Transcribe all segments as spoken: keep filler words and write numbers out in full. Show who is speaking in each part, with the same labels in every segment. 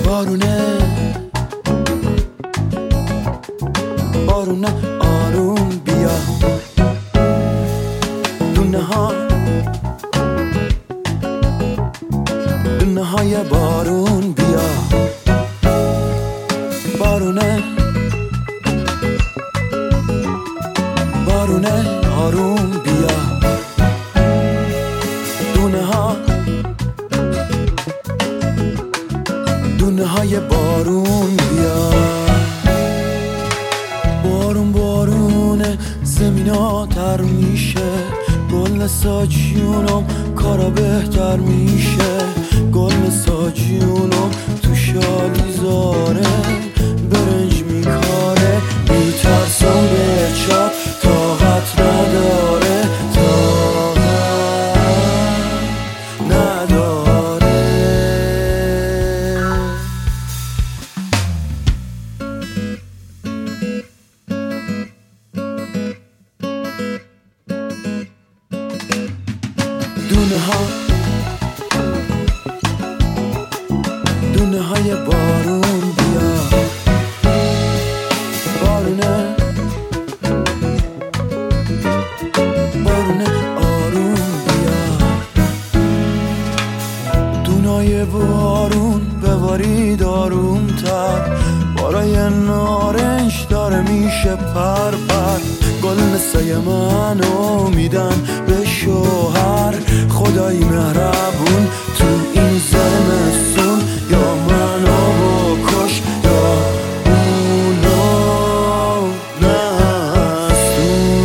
Speaker 1: بارونه بارونه آروم بیا، دونه ها دونه های بارون بیا. بارونه بارونه آروم بیا، دونه ها دونه های بارون بیا. بارون بارونه زمینا تر میشه، گل ساجیونم کارا بهتر میشه. گل ساجیونم تو شالیزاره برنج میکاره، میترسم به چاپ طاقت نداره، طاقت نداره. دونه ها دونه های بارون بیا، بارونه بارونه آروم بیا. دونای بارون ببارید آروم تر، بارای نارنج داره میشه پر پر. گل نسای منو میدن به شوهر، خدای مهربون تو این زمستون، یا منو بکش یا اونو نستون.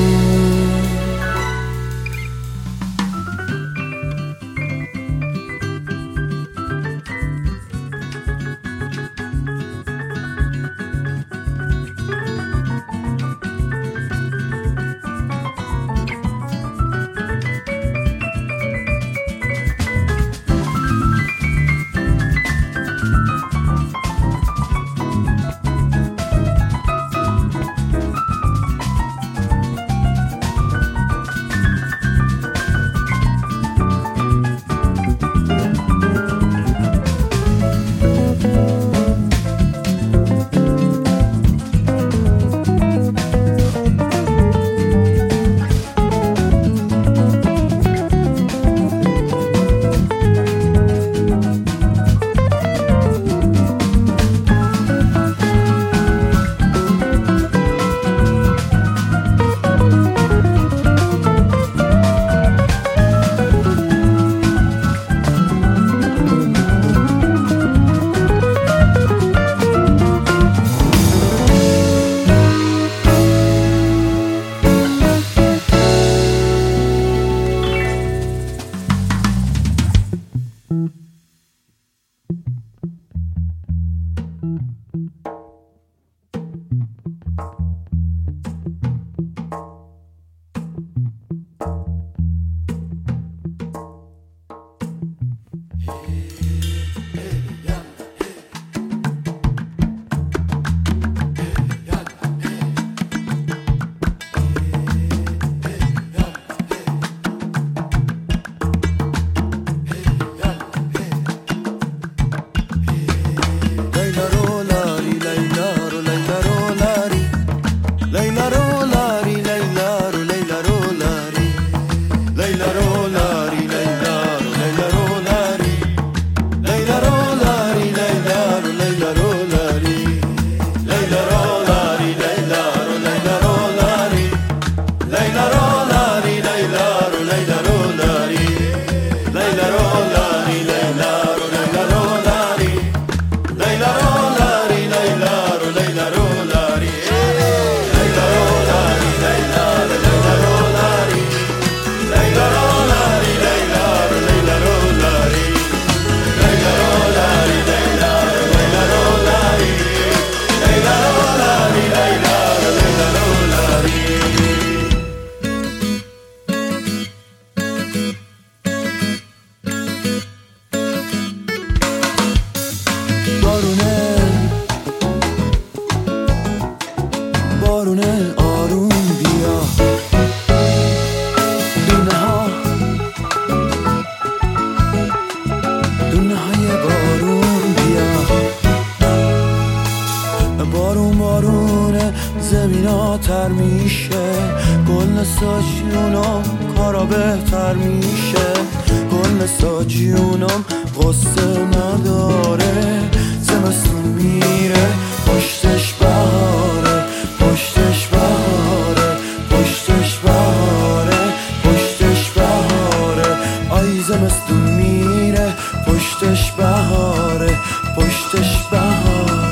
Speaker 1: بارونه آروم بیا، دونه ها دونه های بارون بیا. زیباتر میشه، گل نساجیونم کارا بهتر میشه، گل نساجیونم غصه نداره، زمستون میره پشتش بهاره، پشتش بهاره، پشتش بهاره، پشتش بهاره، آی زمستون میره پشتش بهاره، پشتش بهاره.